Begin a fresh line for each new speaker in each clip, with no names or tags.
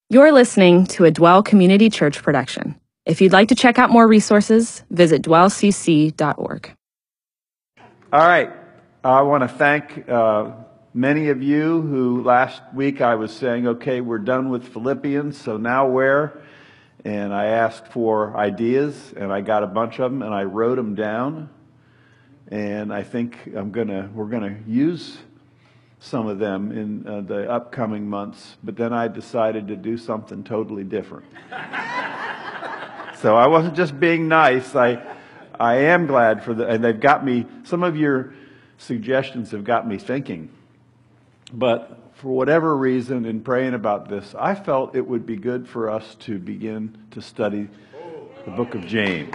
You're listening to a Dwell Community Church production. If you'd like to check out more resources, visit dwellcc.org.
All right. I want to thank many of you who last week I was saying, okay, we're done with Philippians, so now where? And I asked for ideas, and I got a bunch of them, and I wrote them down. And I think we're gonna use some of them in the upcoming months. But then I decided to do something totally different. So I wasn't just being nice. I am glad and they've got me, some of your suggestions have got me thinking. But for whatever reason, in praying about this, I felt it would be good for us to begin to study the book of James.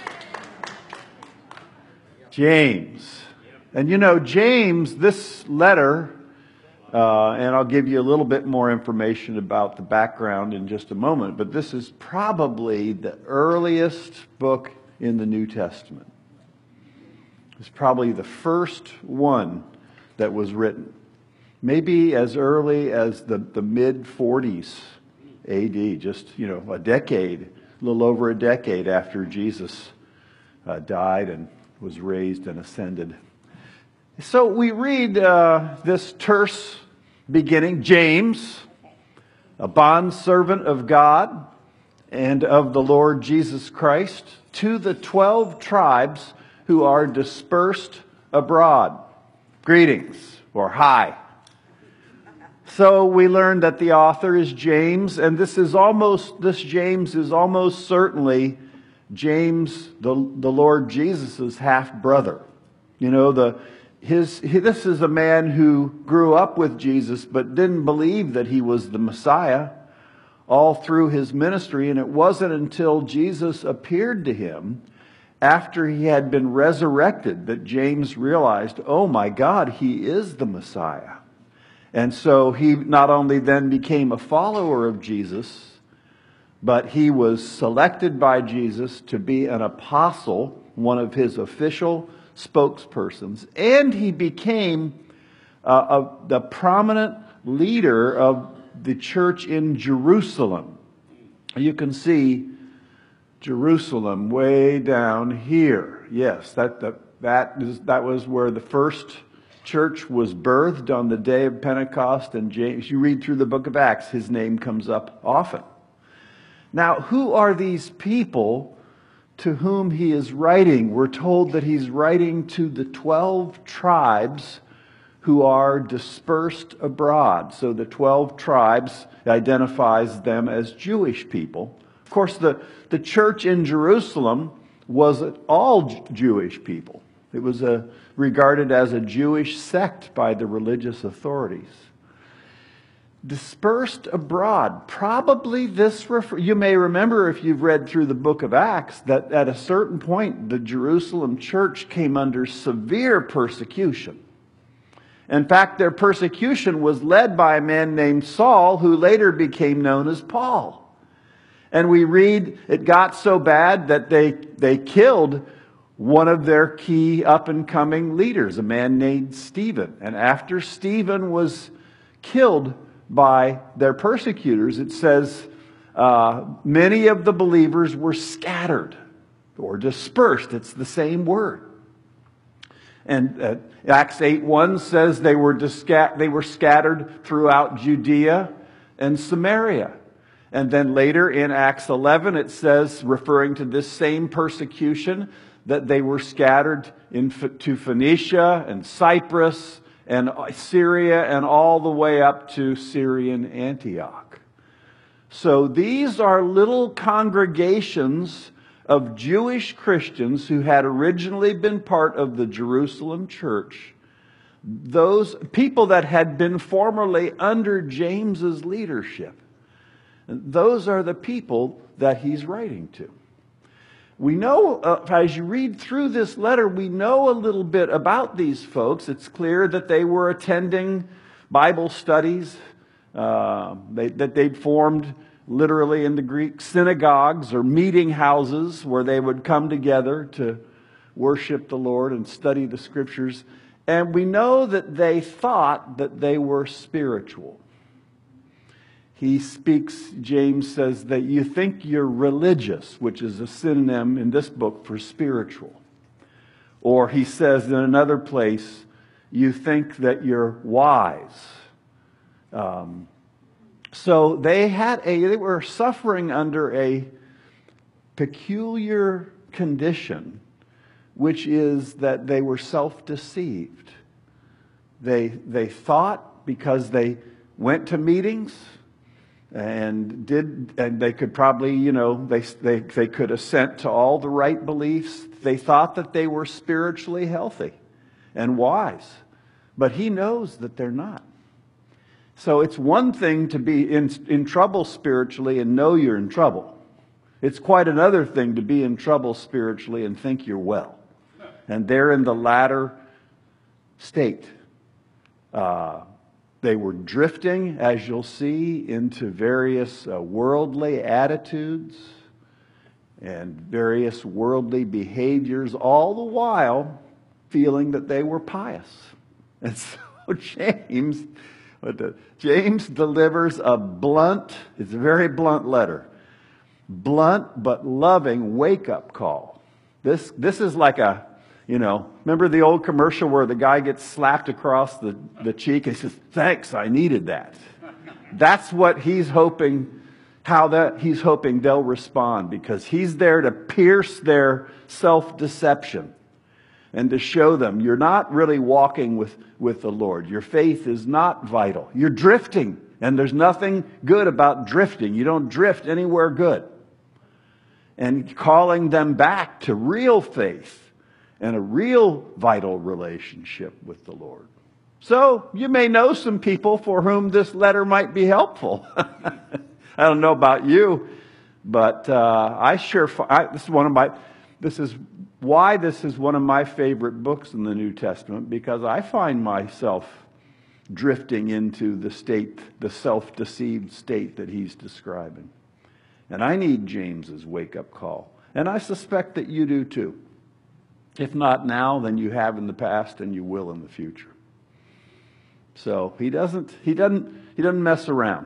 James. And you know, James, this letter, and I'll give you a little bit more information about the background in just a moment, but this is probably the earliest book in the New Testament. It's probably the first one that was written. Maybe as early as the mid-40s AD, just, a decade, a little over a decade after Jesus died and was raised and ascended. So we read this terse beginning, James, a bondservant of God and of the Lord Jesus Christ, to the 12 tribes who are dispersed abroad. Greetings, or hi. So we learned that the author is James, and this James is almost certainly James, the Lord Jesus' half-brother. This is a man who grew up with Jesus but didn't believe that he was the Messiah all through his ministry, and it wasn't until Jesus appeared to him after he had been resurrected that James realized, oh my God, he is the Messiah. And so he not only then became a follower of Jesus, but he was selected by Jesus to be an apostle, one of his official spokespersons, and he became the prominent leader of the church in Jerusalem. You can see Jerusalem way down here. Yes, that was where the first church was birthed on the day of Pentecost, and James, you read through the book of Acts, his name comes up often. Now, who are these people to whom he is writing? We're told that he's writing to the 12 tribes who are dispersed abroad. So the 12 tribes identifies them as Jewish people. Of course, the church in Jerusalem was all Jewish people. It was regarded as a Jewish sect by the religious authorities. Dispersed abroad. Probably you may remember if you've read through the book of Acts that at a certain point the Jerusalem church came under severe persecution. In fact, their persecution was led by a man named Saul, who later became known as Paul. And we read it got so bad that they killed one of their key up-and-coming leaders, a man named Stephen. And after Stephen was killed by their persecutors, it says many of the believers were scattered or dispersed. It's the same word. And Acts 8:1 says they were scattered throughout Judea and Samaria. And then later in Acts 11 it says, referring to this same persecution, that they were scattered to Phoenicia and Cyprus and Syria and all the way up to Syrian Antioch. So these are little congregations of Jewish Christians who had originally been part of the Jerusalem church. Those people that had been formerly under James's leadership. Those are the people that he's writing to. We know, as you read through this letter, we know a little bit about these folks. It's clear that they were attending Bible studies, that they'd formed literally in the Greek synagogues or meeting houses where they would come together to worship the Lord and study the Scriptures. And we know that they thought that they were spiritual. he speaks, James says that you think you're religious, which is a synonym in this book for spiritual. Or he says in another place, you think that you're wise. So they were suffering under a peculiar condition, which is that they were self-deceived. They thought, because they went to meetings and they could probably, they could assent to all the right beliefs. They thought that they were spiritually healthy and wise, but he knows that they're not. So it's one thing to be in trouble spiritually and know you're in trouble. It's quite another thing to be in trouble spiritually and think you're well. And they're in the latter state. They were drifting, as you'll see, into various worldly attitudes and various worldly behaviors, all the while feeling that they were pious. And so James delivers it's a very blunt letter, blunt but loving wake-up call. This is like remember the old commercial where the guy gets slapped across the cheek and he says, "Thanks, I needed that." That's what he's hoping, he's hoping they'll respond, because he's there to pierce their self-deception and to show them you're not really walking with the Lord. Your faith is not vital. You're drifting, and there's nothing good about drifting. You don't drift anywhere good. And calling them back to real faith and a real vital relationship with the Lord. So you may know some people for whom this letter might be helpful. I don't know about you, but this is why this is one of my favorite books in the New Testament, because I find myself drifting into the self-deceived state that he's describing. And I need James's wake-up call. And I suspect that you do too. If not now, then you have in the past and you will in the future. So he doesn't mess around.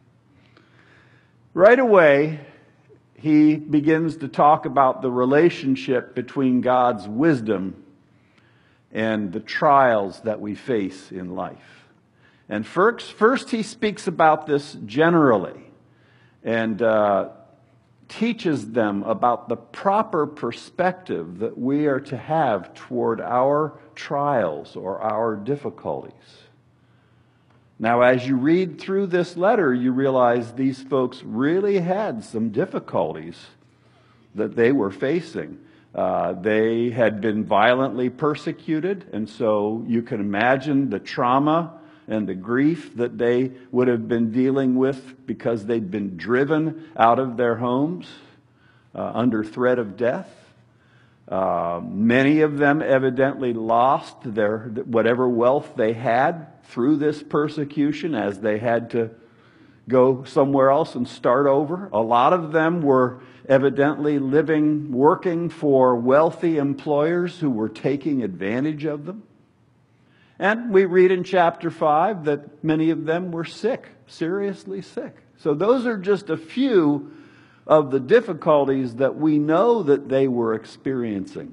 Right away, he begins to talk about the relationship between God's wisdom and the trials that we face in life. And first he speaks about this generally and teaches them about the proper perspective that we are to have toward our trials or our difficulties. Now, as you read through this letter, you realize these folks really had some difficulties that they were facing. They had been violently persecuted, and so you can imagine the trauma and the grief that they would have been dealing with because they'd been driven out of their homes under threat of death. Many of them evidently lost whatever wealth they had through this persecution as they had to go somewhere else and start over. A lot of them were evidently working for wealthy employers who were taking advantage of them. And we read in chapter 5 that many of them were sick, seriously sick. So those are just a few of the difficulties that we know that they were experiencing.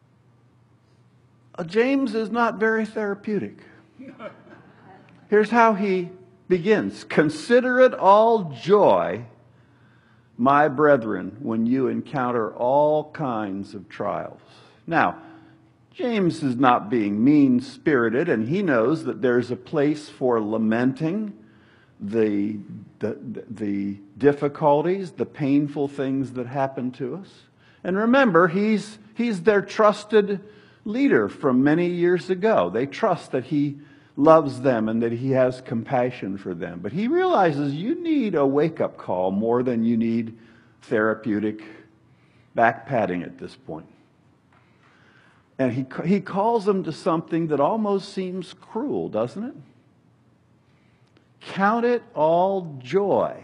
James is not very therapeutic. Here's how he begins. "Consider it all joy, my brethren, when you encounter all kinds of trials." Now, James is not being mean-spirited, and he knows that there's a place for lamenting the difficulties, the painful things that happen to us. And remember, he's their trusted leader from many years ago. They trust that he loves them and that he has compassion for them. But he realizes you need a wake-up call more than you need therapeutic back-patting at this point. And he calls them to something that almost seems cruel, doesn't it? Count it all joy.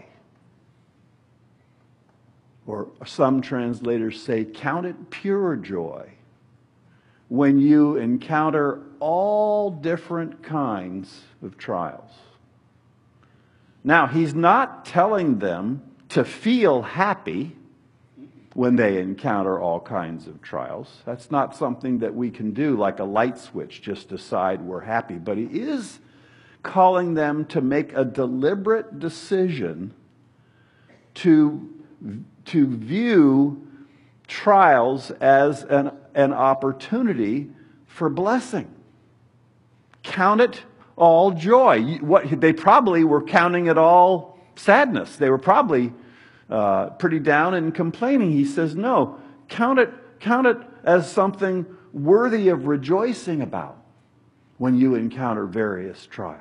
Or some translators say, count it pure joy when you encounter all different kinds of trials. Now, he's not telling them to feel happy when they encounter all kinds of trials. That's not something that we can do like a light switch, just decide we're happy. But he is calling them to make a deliberate decision to view trials as an opportunity for blessing. Count it all joy. They probably were counting it all sadness. They were probably pretty down and complaining. He says, no, count it as something worthy of rejoicing about when you encounter various trials.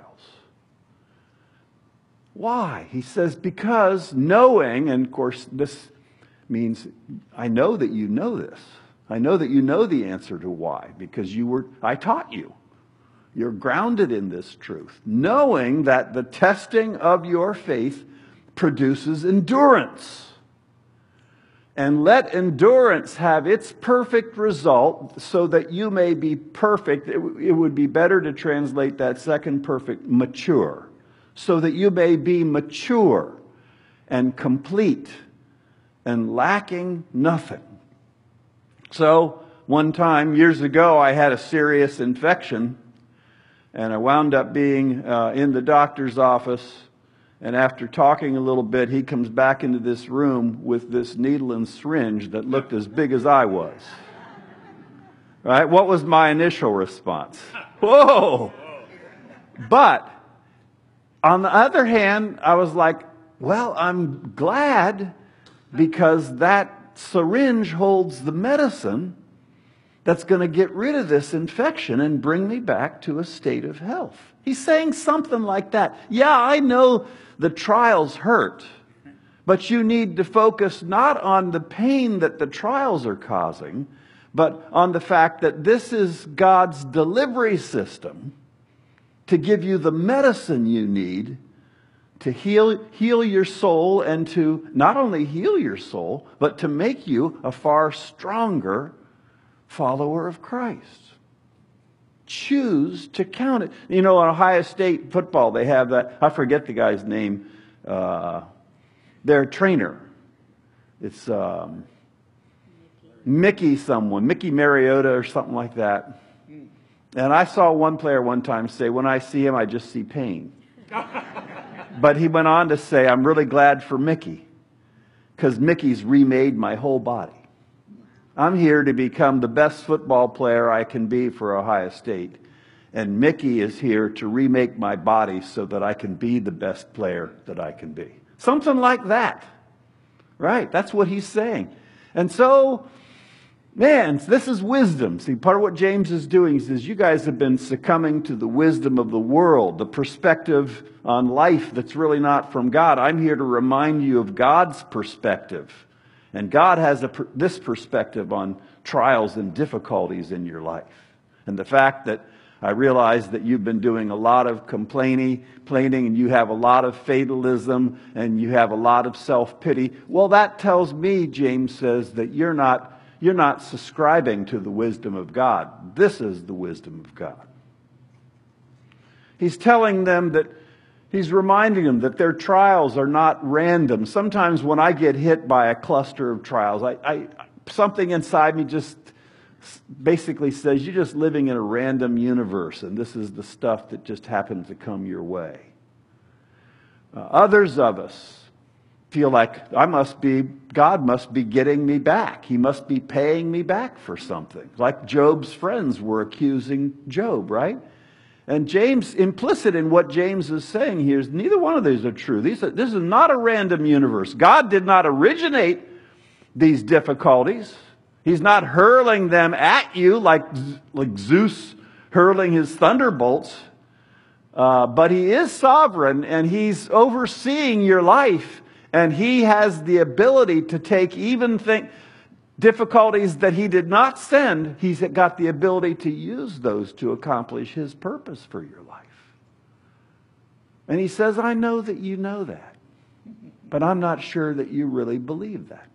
Why? He says, because knowing, and of course this means I know that you know this. I know that you know the answer to why, because I taught you. You're grounded in this truth, knowing that the testing of your faith produces endurance. And let endurance have its perfect result so that you may be perfect. It would be better to translate that second perfect, mature. So that you may be mature and complete and lacking nothing. So, one time, years ago, I had a serious infection. And I wound up being in the doctor's office. And after talking a little bit, he comes back into this room with this needle and syringe that looked as big as I was. Right? What was my initial response? Whoa! But, on the other hand, I was like, well, I'm glad because that syringe holds the medicine that's going to get rid of this infection and bring me back to a state of health. He's saying something like that. Yeah, I know the trials hurt, but you need to focus not on the pain that the trials are causing, but on the fact that this is God's delivery system to give you the medicine you need to heal your soul, and to not only heal your soul, but to make you a far stronger follower of Christ. Choose to count it. You know, on Ohio State football, they have that, I forget the guy's name, their trainer. It's Mickey Mariota or something like that. And I saw one player one time say, when I see him, I just see pain. But he went on to say, I'm really glad for Mickey, because Mickey's remade my whole body. I'm here to become the best football player I can be for Ohio State. And Mickey is here to remake my body so that I can be the best player that I can be. Something like that. Right? That's what he's saying. And so, man, this is wisdom. See, part of what James is doing, he says, you guys have been succumbing to the wisdom of the world, the perspective on life that's really not from God. I'm here to remind you of God's perspective. And God has this perspective on trials and difficulties in your life. And the fact that I realize that you've been doing a lot of complaining, and you have a lot of fatalism, and you have a lot of self-pity. Well, that tells me, James says, that you're not subscribing to the wisdom of God. This is the wisdom of God. He's telling them that He's reminding them that their trials are not random. Sometimes when I get hit by a cluster of trials, something inside me just basically says, you're just living in a random universe, and this is the stuff that just happens to come your way. Others of us feel like God must be getting me back. He must be paying me back for something. Like Job's friends were accusing Job, right? And James, implicit in what James is saying here is neither one of these are true. This is not a random universe. God did not originate these difficulties. He's not hurling them at you like Zeus hurling his thunderbolts. But He is sovereign, and He's overseeing your life. And He has the ability to take difficulties that He did not send. He's got the ability to use those to accomplish His purpose for your life. And He says, I know that you know that. But I'm not sure that you really believe that.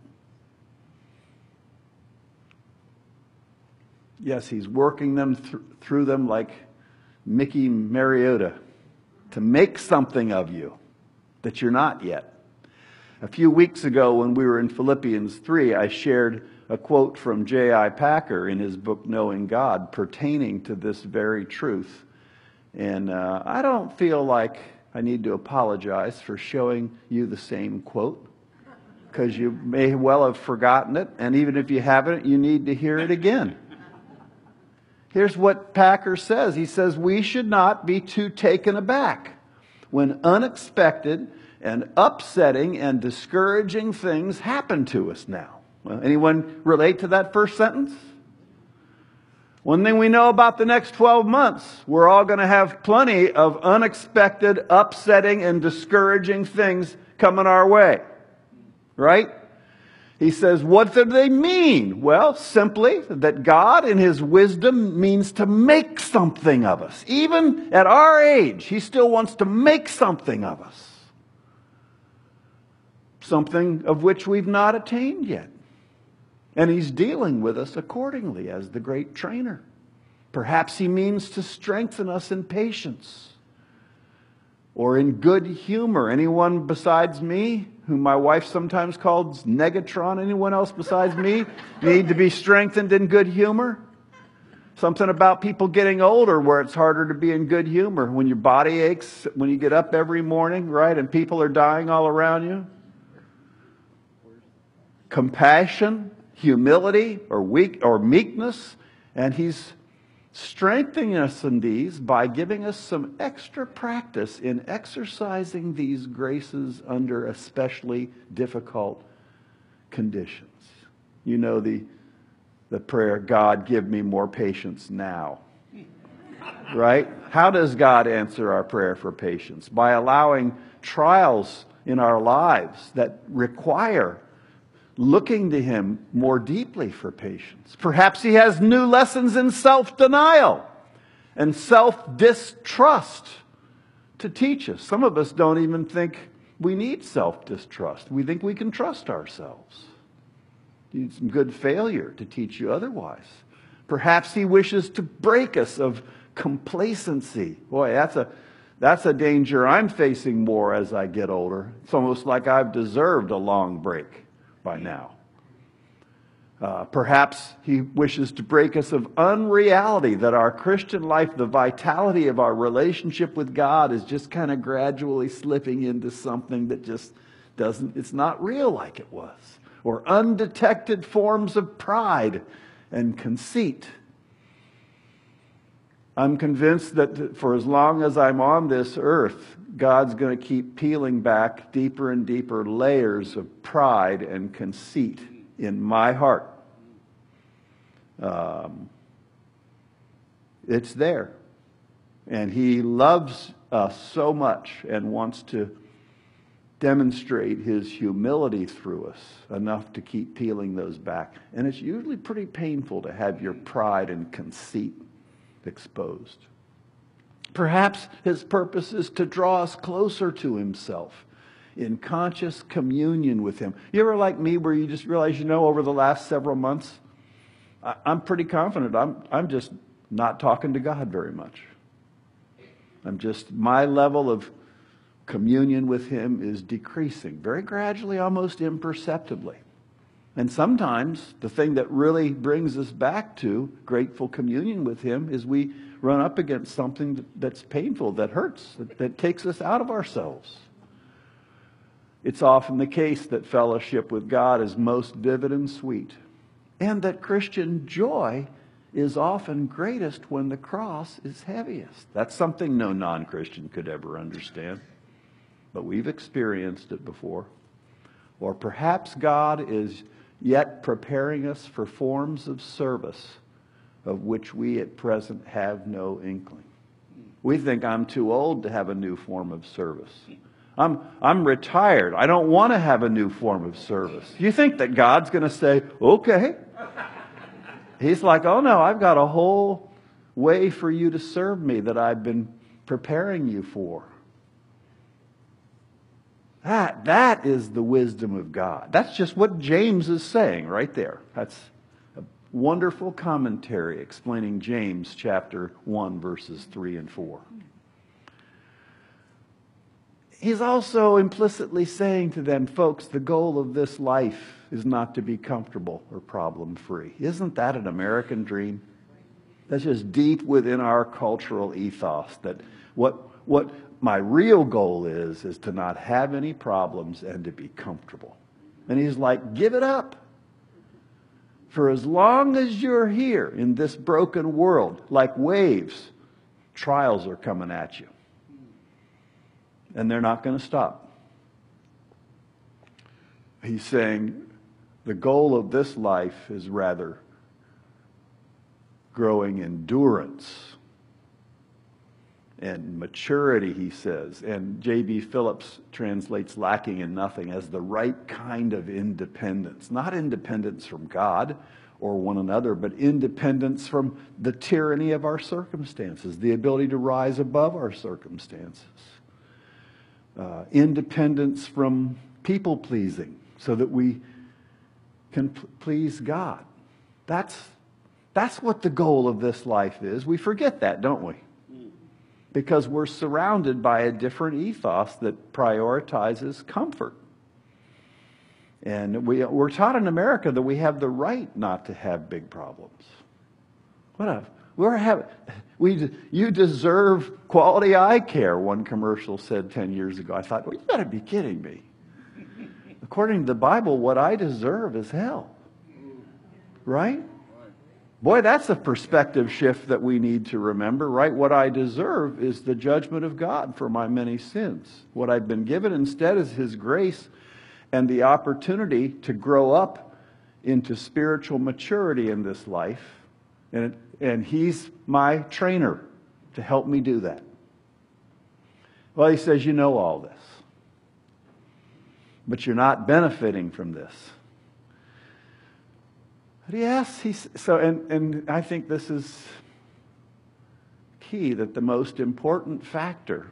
Yes, He's working them through them like Mickey Mariota to make something of you. that you're not yet. A few weeks ago when we were in Philippians 3, I shared a quote from J.I. Packer in his book, Knowing God, pertaining to this very truth. And I don't feel like I need to apologize for showing you the same quote, because you may well have forgotten it, and even if you haven't, you need to hear it again. Here's what Packer says. He says, we should not be too taken aback when unexpected and upsetting and discouraging things happen to us now. Well, anyone relate to that first sentence? One thing we know about the next 12 months, we're all going to have plenty of unexpected, upsetting, and discouraging things coming our way. Right? He says, what do they mean? Well, simply that God in His wisdom means to make something of us. Even at our age, He still wants to make something of us. Something of which we've not attained yet. And He's dealing with us accordingly as the great trainer. Perhaps He means to strengthen us in patience or in good humor. Anyone besides me, whom my wife sometimes calls Negatron, anyone else besides me need to be strengthened in good humor? Something about people getting older where it's harder to be in good humor. When your body aches, when you get up every morning, right, and people are dying all around you. Compassion, humility, or meekness, and He's strengthening us in these by giving us some extra practice in exercising these graces under especially difficult conditions. You know the prayer, God, give me more patience now. Right? How does God answer our prayer for patience? By allowing trials in our lives that require looking to Him more deeply for patience. Perhaps He has new lessons in self-denial and self-distrust to teach us. Some of us don't even think we need self-distrust. We think we can trust ourselves. You need some good failure to teach you otherwise. Perhaps He wishes to break us of complacency. Boy, that's a danger I'm facing more as I get older. It's almost like I've deserved a long break by now. Perhaps He wishes to break us of unreality, that our Christian life, the vitality of our relationship with God is just kind of gradually slipping into something that just it's not real like it was. Or undetected forms of pride and conceit. I'm convinced that for as long as I'm on this earth, God's going to keep peeling back deeper and deeper layers of pride and conceit in my heart. It's there. And He loves us so much and wants to demonstrate His humility through us enough to keep peeling those back. And it's usually pretty painful to have your pride and conceit exposed. Perhaps His purpose is to draw us closer to Himself in conscious communion with Him. You ever like me where you just realize, over the last several months, I'm pretty confident I'm just not talking to God very much. My level of communion with Him is decreasing very gradually, almost imperceptibly. And sometimes the thing that really brings us back to grateful communion with Him is we run up against something that's painful, that hurts, that takes us out of ourselves. It's often the case that fellowship with God is most vivid and sweet, and that Christian joy is often greatest when the cross is heaviest. That's something no non-Christian could ever understand, but we've experienced it before. Or perhaps God is yet preparing us for forms of service of which we at present have no inkling. We think I'm too old to have a new form of service. I'm retired. I don't want to have a new form of service. You think that God's going to say, okay. He's like, oh no, I've got a whole way for you to serve me that I've been preparing you for. That is the wisdom of God. That's just what James is saying right there. That's a wonderful commentary explaining James chapter 1, verses 3 and 4. he's also implicitly saying to them, folks, the goal of this life is not to be comfortable or problem-free. Isn't that an American dream? That's just deep within our cultural ethos, that what my real goal is to not have any problems and to be comfortable. And he's like, give it up. For as long as you're here in this broken world, like waves, trials are coming at you. And they're not going to stop. He's saying the goal of this life is rather growing endurance and maturity, he says. And J.B. Phillips translates lacking in nothing as the right kind of independence. Not independence from God or one another, but independence from the tyranny of our circumstances, the ability to rise above our circumstances. Independence from people-pleasing so that we can please God. That's what the goal of this life is. We forget that, don't we? Because we're surrounded by a different ethos that prioritizes comfort. And we're taught in America that we have the right not to have big problems. You deserve quality eye care, one commercial said 10 years ago. I thought, well, you got to be kidding me. According to the Bible, what I deserve is hell. Right? Boy, that's a perspective shift that we need to remember, right? What I deserve is the judgment of God for my many sins. What I've been given instead is His grace and the opportunity to grow up into spiritual maturity in this life. And He's my trainer to help me do that. Well, He says, you know all this, but you're not benefiting from this. Yes, and I think this is key, that the most important factor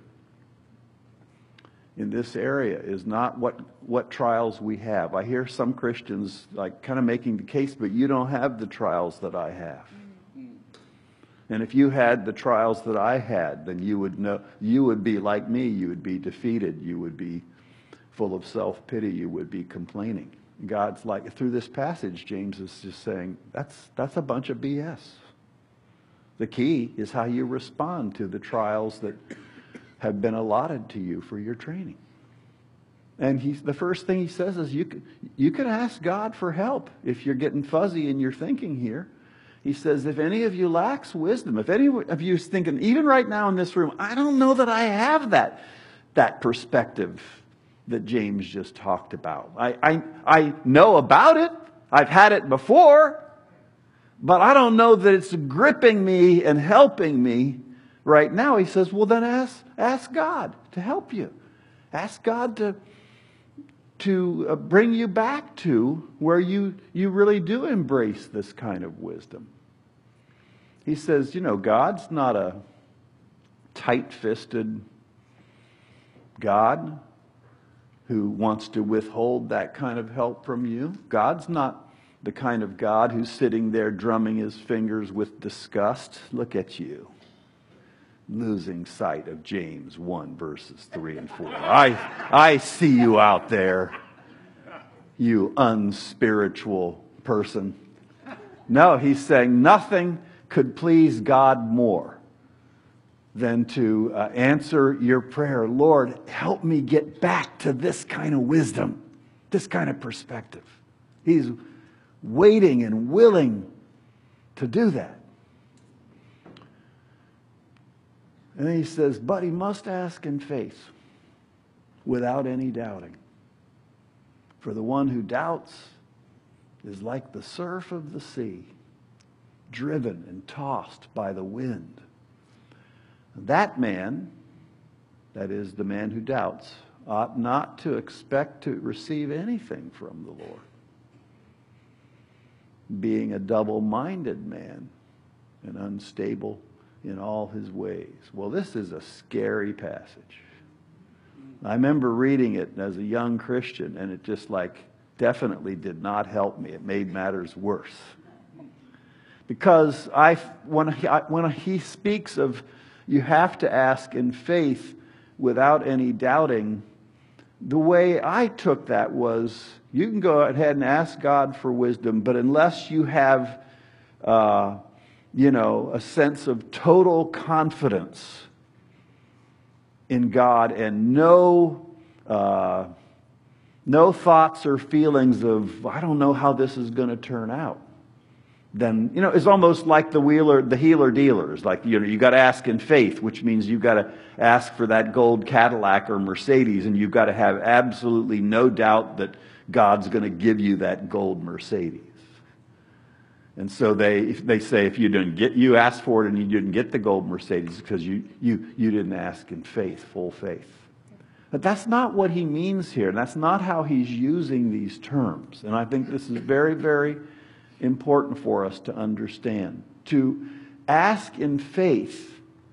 in this area is not what trials we have. I hear some Christians like kind of making the case, but you don't have the trials that I have. And if you had the trials that I had, then you would be like me. You would be defeated. You would be full of self-pity. You would be complaining. God's like, through this passage, James is just saying, that's a bunch of BS. The key is how you respond to the trials that have been allotted to you for your training. And the first thing he says is you can ask God for help if you're getting fuzzy in your thinking here. He says, if any of you lacks wisdom, if any of you is thinking, even right now in this room, I don't know that I have that perspective that James just talked about. I know about it. I've had it before. But I don't know that it's gripping me and helping me right now. He says, well, then ask God to help you. Ask God to bring you back to where you really do embrace this kind of wisdom. He says, God's not a tight-fisted God who wants to withhold that kind of help from you. God's not the kind of God who's sitting there drumming his fingers with disgust. Look at you, losing sight of James 1, verses 3 and 4. I see you out there, you unspiritual person. No, he's saying nothing could please God more than to answer your prayer. Lord, help me get back to this kind of wisdom, this kind of perspective. He's waiting and willing to do that. And then he says, but he must ask in faith without any doubting. For the one who doubts is like the surf of the sea, driven and tossed by the wind. That man, that is the man who doubts, ought not to expect to receive anything from the Lord, being a double-minded man and unstable in all his ways. Well, this is a scary passage. I remember reading it as a young Christian, and it just definitely did not help me. It made matters worse. Because when he speaks of you have to ask in faith without any doubting, the way I took that was, you can go ahead and ask God for wisdom, but unless you have, a sense of total confidence in God and no thoughts or feelings of, I don't know how this is going to turn out, then, it's almost like the healer dealers. Like, you got to ask in faith, which means you've got to ask for that gold Cadillac or Mercedes, and you've got to have absolutely no doubt that God's going to give you that gold Mercedes. And so they say, if you asked for it and you didn't get the gold Mercedes because you didn't ask in faith, full faith. But that's not what he means here. That's not how he's using these terms. And I think this is very, very important for us to understand. To ask in faith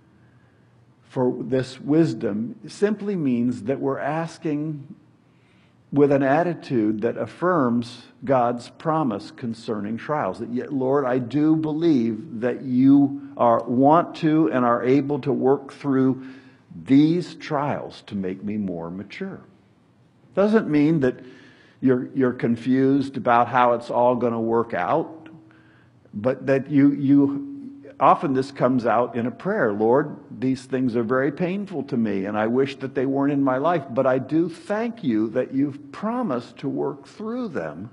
for this wisdom simply means that we're asking with an attitude that affirms God's promise concerning trials. That, yet, Lord, I do believe that you want to and are able to work through these trials to make me more mature. Doesn't mean that you're confused about how it's all going to work out, but that you often this comes out in a prayer. Lord, these things are very painful to me, and I wish that they weren't in my life, but I do thank you that you've promised to work through them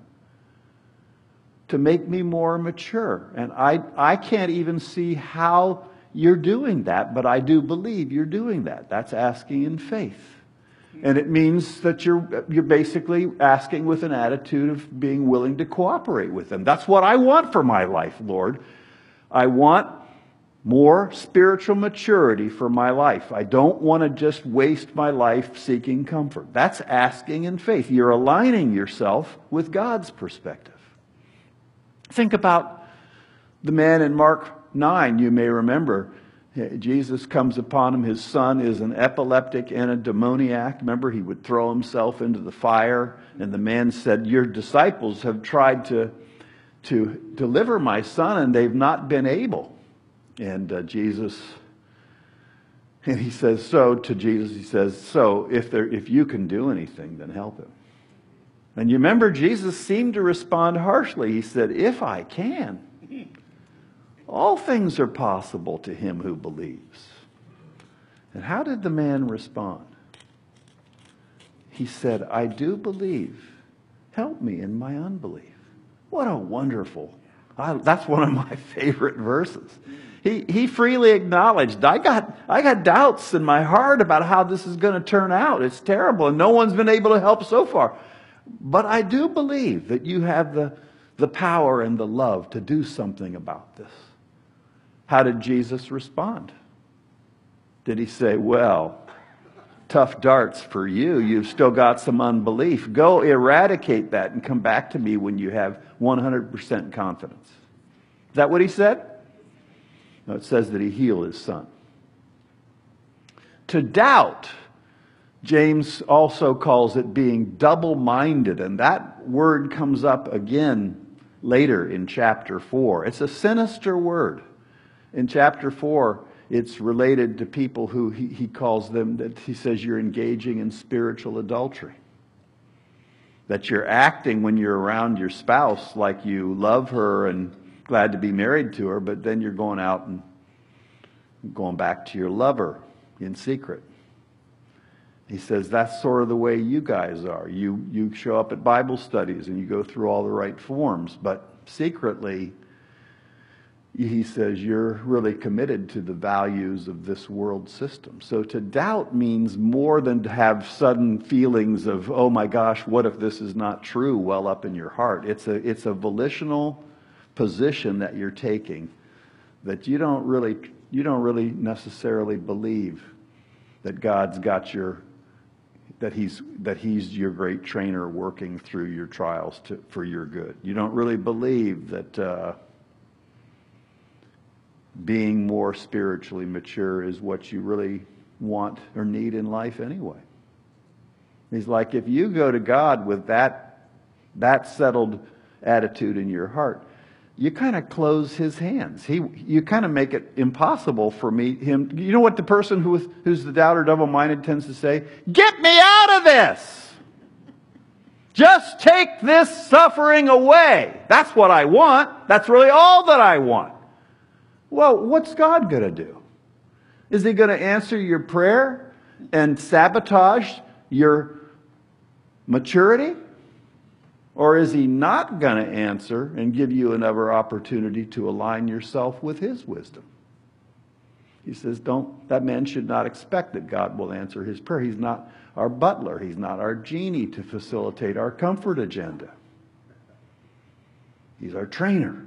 to make me more mature. And I can't even see how you're doing that, but I do believe you're doing that. That's asking in faith. And it means that you're basically asking with an attitude of being willing to cooperate with them. That's what I want for my life, Lord. I want more spiritual maturity for my life. I don't want to just waste my life seeking comfort. That's asking in faith. You're aligning yourself with God's perspective. Think about the man in Mark 9, you may remember. Jesus comes upon him. His son is an epileptic and a demoniac. Remember, he would throw himself into the fire. And the man said, your disciples have tried to deliver my son, and they've not been able. And he says, so if you can do anything, then help him. And you remember, Jesus seemed to respond harshly. He said, if I can. All things are possible to him who believes. And how did the man respond? He said, I do believe. Help me in my unbelief. What a wonderful, that's one of my favorite verses. He freely acknowledged, I got doubts in my heart about how this is going to turn out. It's terrible, and no one's been able to help so far. But I do believe that you have the power and the love to do something about this. How did Jesus respond? Did he say, well, tough darts for you. You've still got some unbelief. Go eradicate that and come back to me when you have 100% confidence. Is that what he said? No, it says that he healed his son. To doubt, James also calls it being double-minded, and that word comes up again later in chapter 4. It's a sinister word. In chapter 4, it's related to people who he calls them, that he says you're engaging in spiritual adultery. That you're acting when you're around your spouse like you love her and glad to be married to her, but then you're going out and going back to your lover in secret. He says that's sort of the way you guys are. You show up at Bible studies and you go through all the right forms, but secretly, he says you're really committed to the values of this world system. So to doubt means more than to have sudden feelings of, oh my gosh, what if this is not true, well up in your heart. It's a volitional position that you're taking, that you don't really necessarily believe that God's got that he's your great trainer working through your trials for your good. You don't really believe that being more spiritually mature is what you really want or need in life anyway. He's like, if you go to God with that settled attitude in your heart, you kind of close his hands. You kind of make it impossible for him. You know what the person who's the doubter, double-minded tends to say? Get me out of this! Just take this suffering away. That's what I want. That's really all that I want. Well, what's God going to do? Is he going to answer your prayer and sabotage your maturity? Or is he not going to answer and give you another opportunity to align yourself with his wisdom? He says, that man should not expect that God will answer his prayer. He's not our butler. He's not our genie to facilitate our comfort agenda. He's our trainer.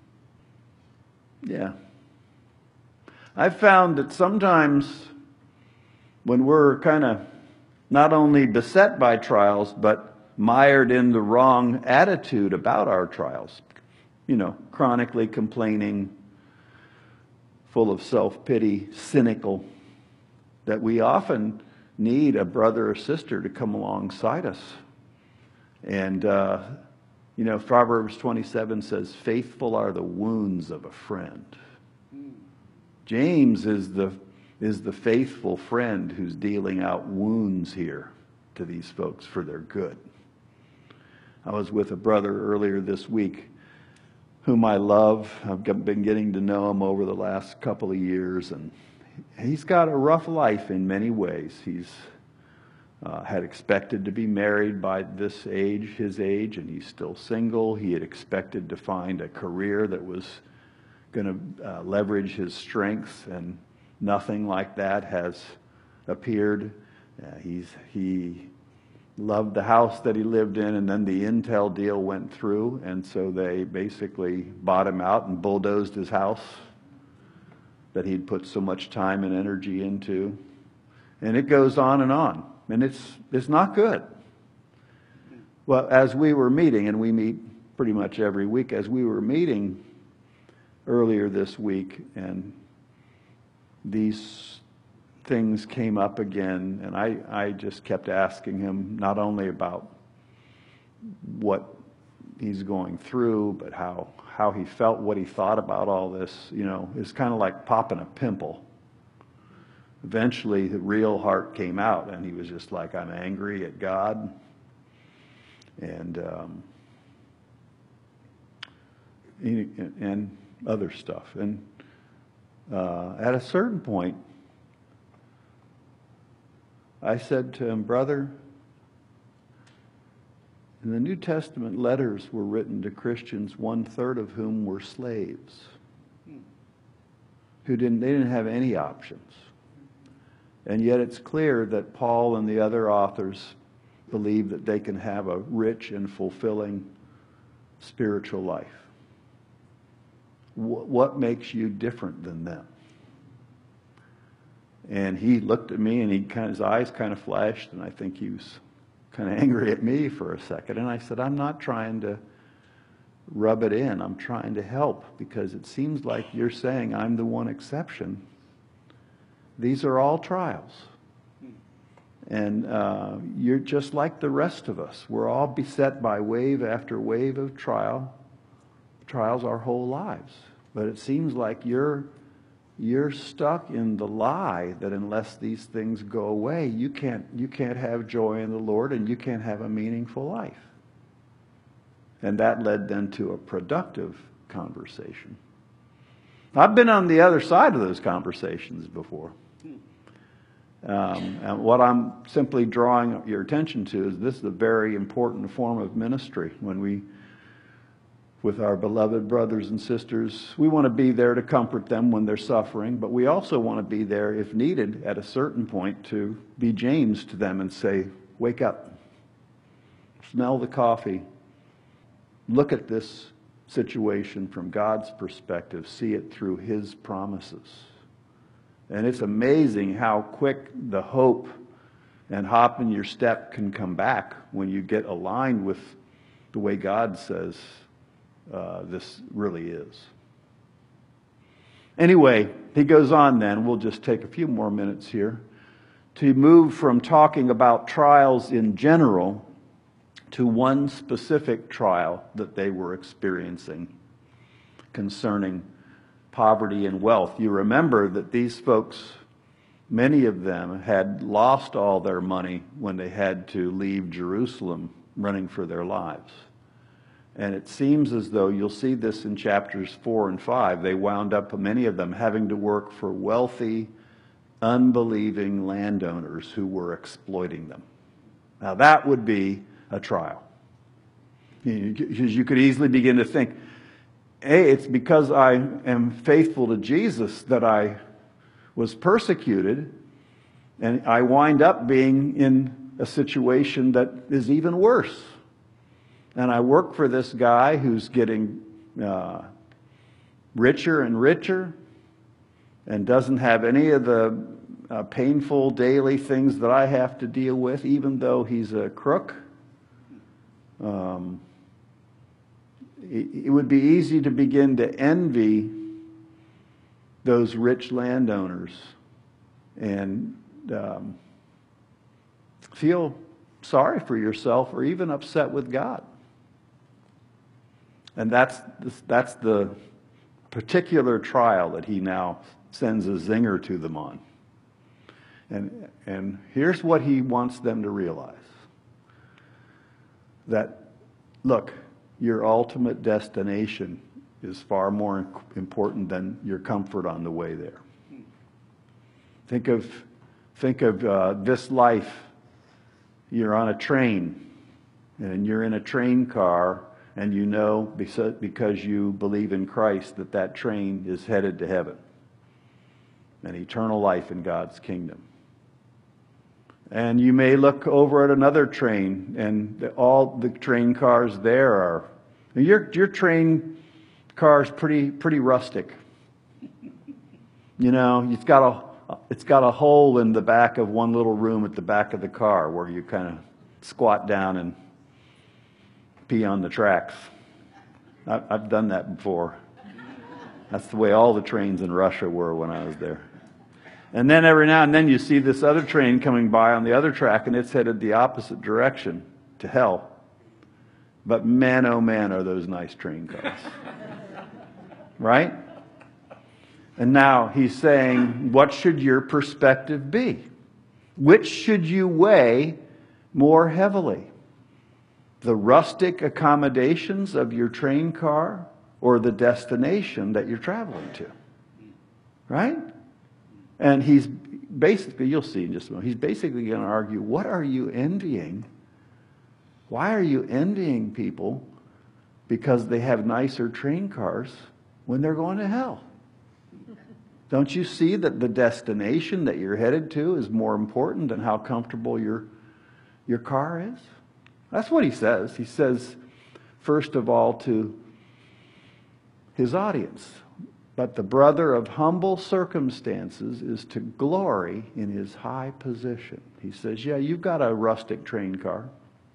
Yeah. I've found that sometimes when we're kind of not only beset by trials, but mired in the wrong attitude about our trials, chronically complaining, full of self-pity, cynical, that we often need a brother or sister to come alongside us. And, Proverbs 27 says, faithful are the wounds of a friend. James is the faithful friend who's dealing out wounds here to these folks for their good. I was with a brother earlier this week whom I love. I've been getting to know him over the last couple of years, and he's got a rough life in many ways. He's had expected to be married by his age, and he's still single. He had expected to find a career that was going to leverage his strengths, and nothing like that has appeared. He loved the house that he lived in, and then the Intel deal went through, and so they basically bought him out and bulldozed his house that he'd put so much time and energy into. And it goes on, and it's not good. Well, as we were meeting, and we meet pretty much every week, as we were meeting earlier this week, and these things came up again, and I just kept asking him not only about what he's going through, but how he felt, what he thought about all this. It's kind of like popping a pimple. Eventually, the real heart came out, and he was just like, I'm angry at God. And other stuff. And at a certain point, I said to him, brother, in the New Testament, letters were written to Christians, 1/3 of whom were slaves, they didn't have any options. And yet it's clear that Paul and the other authors believe that they can have a rich and fulfilling spiritual life. What makes you different than them? And he looked at me, and his eyes kind of flashed, and I think he was kind of angry at me for a second. And I said, I'm not trying to rub it in. I'm trying to help, because it seems like you're saying I'm the one exception. These are all trials. And you're just like the rest of us. We're all beset by wave after wave of trials our whole lives. But it seems like you're stuck in the lie that unless these things go away, you can't have joy in the Lord, and you can't have a meaningful life. And that led then to a productive conversation. I've been on the other side of those conversations before. And what I'm simply drawing your attention to is this is a very important form of ministry. With our beloved brothers and sisters, we want to be there to comfort them when they're suffering, but we also want to be there, if needed, at a certain point, to be James to them and say, wake up, smell the coffee, look at this situation from God's perspective, see it through His promises. And it's amazing how quick the hope and hop in your step can come back when you get aligned with the way God says this really is. Anyway, he goes on then, we'll just take a few more minutes here, to move from talking about trials in general to one specific trial that they were experiencing. concerning poverty and wealth. You remember that these folks, many of them, had lost all their money when they had to leave Jerusalem running for their lives. And it seems as though you'll see this in chapters 4 and 5. They wound up, many of them, having to work for wealthy, unbelieving landowners who were exploiting them. Now that would be a trial. Because you could easily begin to think, hey, it's because I am faithful to Jesus that I was persecuted, and I wind up being in a situation that is even worse. And I work for this guy who's getting richer and richer and doesn't have any of the painful daily things that I have to deal with, even though he's a crook. It would be easy to begin to envy those rich landowners and feel sorry for yourself or even upset with God. And that's the particular trial that he now sends a zinger to them on. And here's what he wants them to realize. That, look, your ultimate destination is far more important than your comfort on the way there. Think of this life. You're on a train, and you're in a train car, and you know because you believe in Christ that train is headed to heaven and eternal life in God's kingdom. And you may look over at another train, and all the train cars there are. Your train car is pretty rustic. You know, it's got a hole in the back of one little room at the back of the car where you kind of squat down and pee on the tracks. I've done that before. That's the way all the trains in Russia were when I was there. And then every now and then you see this other train coming by on the other track, and it's headed the opposite direction to hell. But man, oh man, are those nice train cars. Right? And now he's saying, what should your perspective be? Which should you weigh more heavily? The rustic accommodations of your train car or the destination that you're traveling to? Right? And he's basically, you'll see in just a moment, he's basically going to argue, what are you envying? Why are you envying people because they have nicer train cars when they're going to hell? Don't you see that the destination that you're headed to is more important than how comfortable your car is? That's what he says. He says, first of all, to his audience, but the brother of humble circumstances is to glory in his high position. He says, yeah, you've got a rustic train car,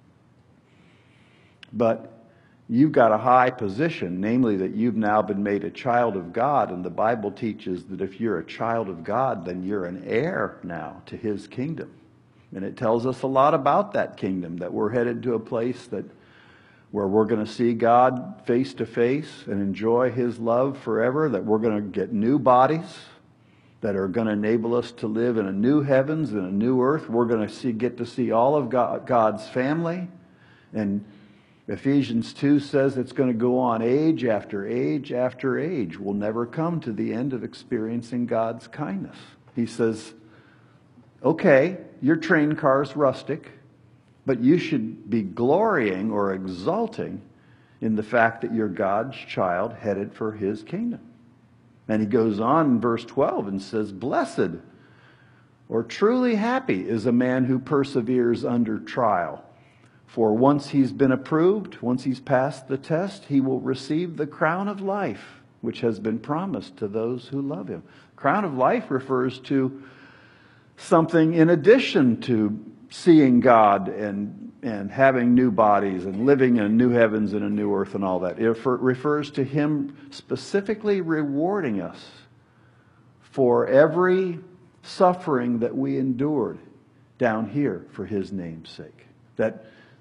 but you've got a high position, namely that you've now been made a child of God, and the Bible teaches that if you're a child of God, then you're an heir now to his kingdom. And it tells us a lot about that kingdom, that we're headed to a place where we're going to see God face to face and enjoy his love forever, that we're going to get new bodies that are going to enable us to live in a new heavens and a new earth. We're going to get to see all of God's family. And Ephesians 2 says it's going to go on age after age after age. We'll never come to the end of experiencing God's kindness. He says, okay, your train car's rustic, but you should be glorying or exulting in the fact that you're God's child headed for his kingdom. And he goes on in verse 12 and says, blessed or truly happy is a man who perseveres under trial. For once he's been approved, once he's passed the test, he will receive the crown of life, which has been promised to those who love him. Crown of life refers to something in addition to seeing God and having new bodies and living in new heavens and a new earth and all that. It refers to him specifically rewarding us for every suffering that we endured down here for his name's sake. That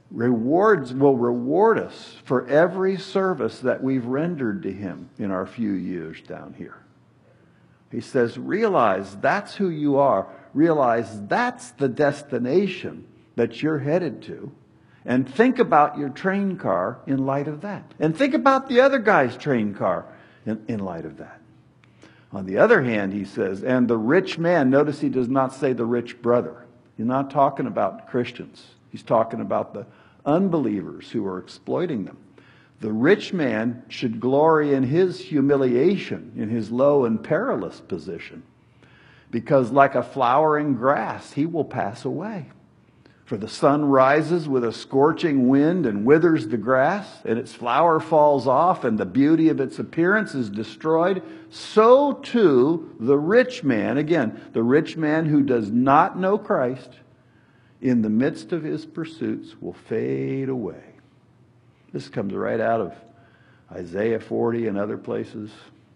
will reward us for every service that we've rendered to him in our few years down here. He says, realize that's who you are. Realize that's the destination that you're headed to. And think about your train car in light of that. And think about the other guy's train car in light of that. On the other hand, he says, and the rich man, notice he does not say the rich brother. He's not talking about Christians. He's talking about the unbelievers who are exploiting them. The rich man should glory in his humiliation, in his low and perilous position, because like a flowering grass, he will pass away. For the sun rises with a scorching wind and withers the grass, and its flower falls off, and the beauty of its appearance is destroyed. So too the rich man, again, the rich man who does not know Christ, in the midst of his pursuits will fade away. This comes right out of Isaiah 40 and other places.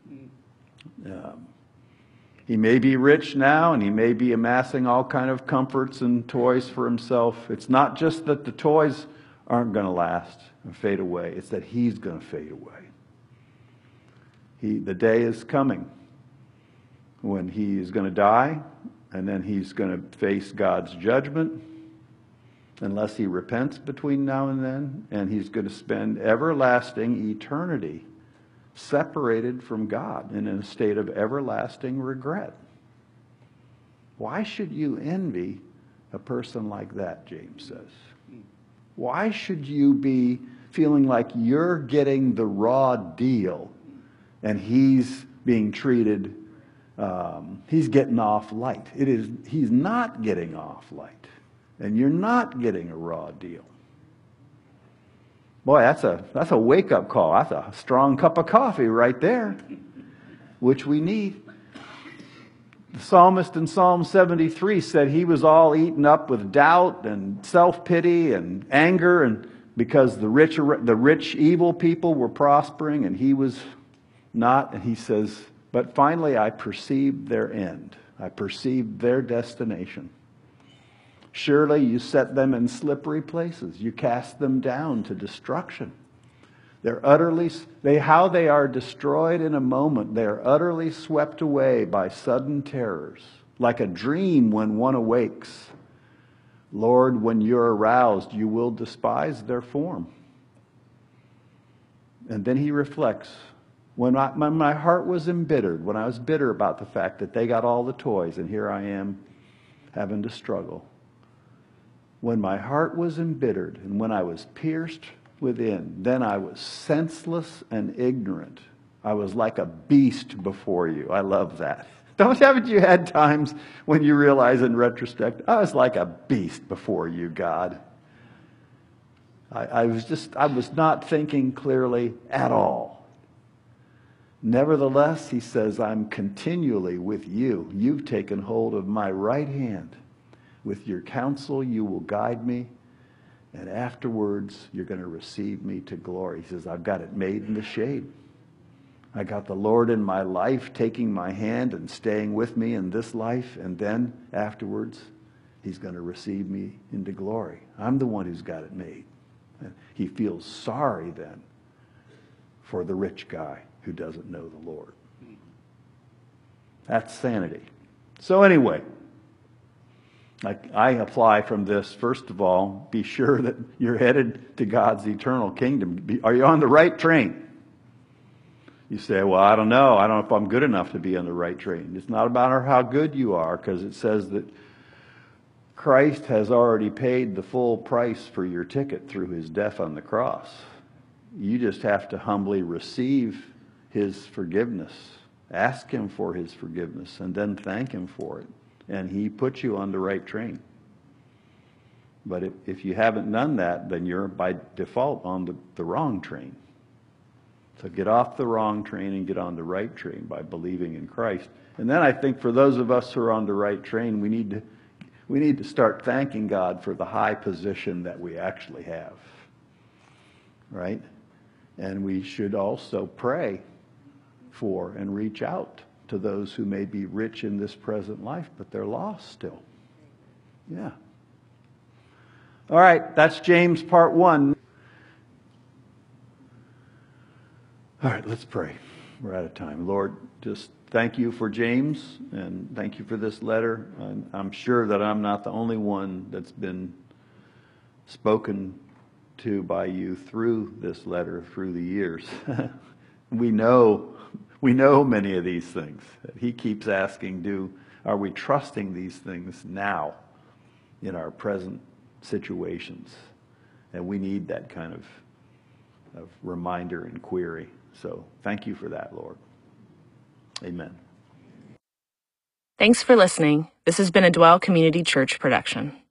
He may be rich now, and he may be amassing all kind of comforts and toys for himself. It's not just that the toys aren't going to last and fade away. It's that he's going to fade away. The day is coming when he is going to die, and then he's going to face God's judgment, unless he repents between now and then, and he's going to spend everlasting eternity separated from God and in a state of everlasting regret. Why should you envy a person like that, James says? Why should you be feeling like you're getting the raw deal and he's being treated, he's getting off light? He's not getting off light. And you're not getting a raw deal. Boy, that's a wake-up call. That's a strong cup of coffee right there, which we need. The psalmist in Psalm 73 said he was all eaten up with doubt and self-pity and anger, and because the rich evil people were prospering and he was not. And he says, but finally I perceived their end. I perceived their destination. Surely you set them in slippery places. You cast them down to destruction. How they are destroyed in a moment. They are utterly swept away by sudden terrors, like a dream when one awakes. Lord, when you're aroused, you will despise their form. And then he reflects, when my heart was embittered, when I was bitter about the fact that they got all the toys and here I am having to struggle. When my heart was embittered and when I was pierced within, then I was senseless and ignorant. I was like a beast before you. I love that. Haven't you had times when you realize in retrospect, I was like a beast before you, God? I was not thinking clearly at all. Nevertheless, he says, I'm continually with you. You've taken hold of my right hand. With your counsel, you will guide me, and afterwards, you're going to receive me to glory. He says, I've got it made in the shade. I got the Lord in my life, taking my hand and staying with me in this life, and then afterwards, he's going to receive me into glory. I'm the one who's got it made. And he feels sorry then for the rich guy who doesn't know the Lord. That's sanity. So anyway, I apply from this, first of all, be sure that you're headed to God's eternal kingdom. Are you on the right train? You say, well, I don't know. I don't know if I'm good enough to be on the right train. It's not about how good you are, because it says that Christ has already paid the full price for your ticket through his death on the cross. You just have to humbly receive his forgiveness. Ask him for his forgiveness and then thank him for it. And he puts you on the right train. But if you haven't done that, then you're by default on the wrong train. So get off the wrong train and get on the right train by believing in Christ. And then I think for those of us who are on the right train, we need to start thanking God for the high position that we actually have. Right? And we should also pray for and reach out to those who may be rich in this present life, but they're lost still. Yeah. All right, that's James part 1. All right, let's pray. We're out of time. Lord, just thank you for James, and thank you for this letter. I'm sure that I'm not the only one that's been spoken to by you through this letter through the years. We know many of these things. He keeps asking, are we trusting these things now in our present situations? And we need that kind of reminder and query. So thank you for that, Lord. Amen.
Thanks for listening. This has been a Dwell Community Church production.